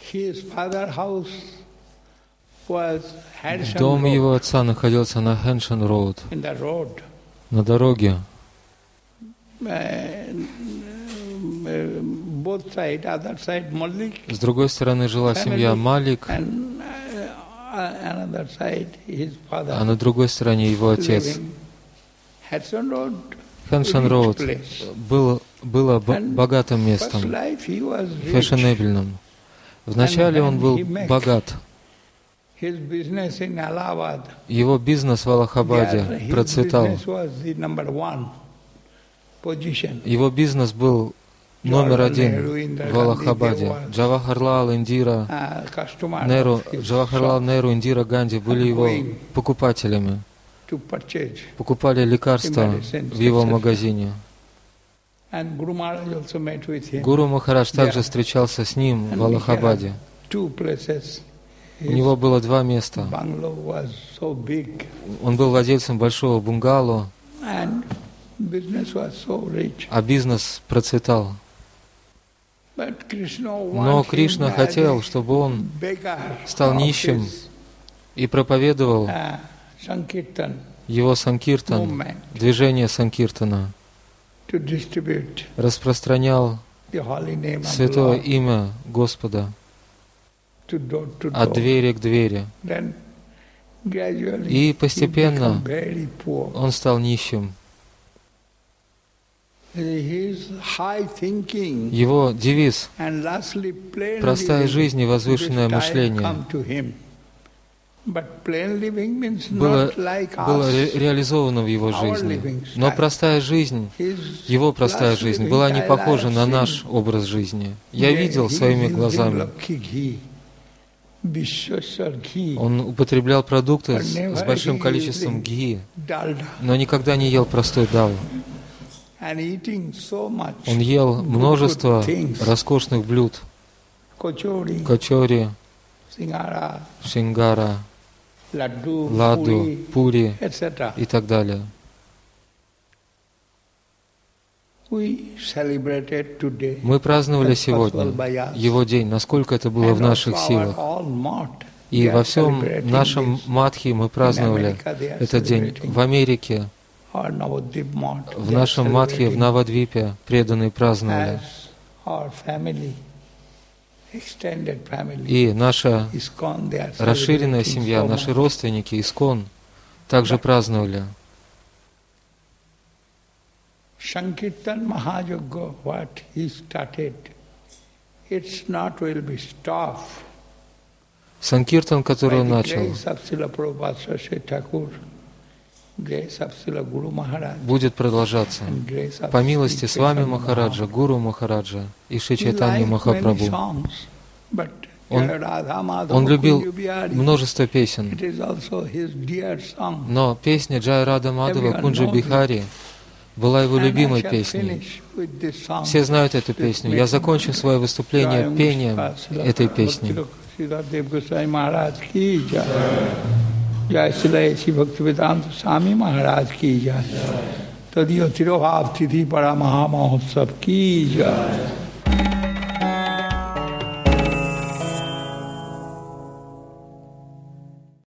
Дом его отца находился на Хэншен Роуд, на дороге. С другой стороны жила семья Малик, а на другой стороне его отец. Хэншен Роуд было богатым местом, фешенебельным. Вначале он был богат. Его бизнес в Аллахабаде процветал. Его бизнес был номер один в Аллахабаде. Джавахарлал, Индира Неру, Индира Ганди были его покупателями. Покупали лекарства в его магазине. Гуру Махарадж также встречался с ним в Аллахабаде. У него было 2 места. Он был владельцем большого бунгало, а бизнес процветал. Но Кришна хотел, чтобы он стал нищим и проповедовал его санкиртан, движение санкиртана, распространял святое имя Господа от двери к двери. И постепенно он стал нищим. Его девиз «Простая жизнь и возвышенное мышление» было реализовано в его жизни. Но простая жизнь, его простая жизнь, была не похожа на наш образ жизни. Я видел своими глазами. Он употреблял продукты с большим количеством гхи, но никогда не ел простой дал. Он ел множество роскошных блюд: кочори, шингара, ладу, пури и так далее. Мы праздновали сегодня его день, насколько это было в наших силах. И во всем нашем Мадхи мы праздновали этот день. В Америке, в нашем Мадхе, в Навадвипе преданные праздновали. И наша расширенная семья, наши родственники, Искон, также праздновали. Sankirtan Mahayagya, what he started, it's not will be stopped. Санкиртан, который он начал, будет продолжаться по милости с вами Махараджа, Гуру Махараджа и Шри Чайтанья Махапрабху. Он любил множество песен, но песня Джай Рада Мадхава Кунджа Бихари была его любимой песней. Все знают эту песню. Я закончу свое выступление пением этой песни. Jai Sri Shri Bhaktivedanta Swami Maharaj ki jai. Tadiyo Tirobhav Tithi Para Maha Mahotsav ki jai.